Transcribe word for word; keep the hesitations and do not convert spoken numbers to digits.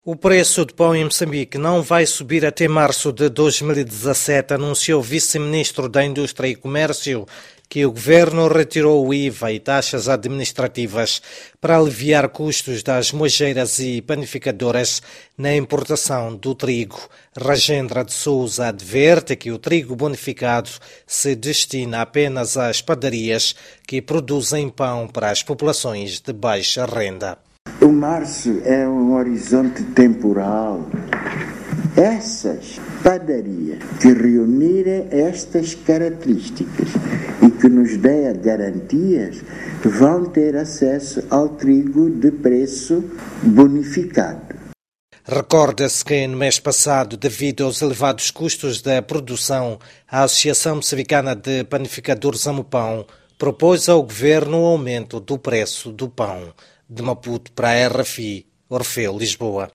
O preço do pão em Moçambique não vai subir até março de dois mil e dezassete, anunciou o vice-ministro da Indústria e Comércio, que o governo retirou o I V A e taxas administrativas para aliviar custos das moageiras e panificadoras na importação do trigo. Rajendra de Souza adverte que o trigo bonificado se destina apenas às padarias que produzem pão para as populações de baixa renda. O março é um horizonte temporal. Essas padarias que reunirem estas características e que nos deem garantias vão ter acesso ao trigo de preço bonificado. Recorda-se que no mês passado, devido aos elevados custos da produção, a Associação Moçambicana de Panificadores Amopão propôs ao governo o aumento do preço do pão. De Maputo para a R F I, Orfeu, Lisboa.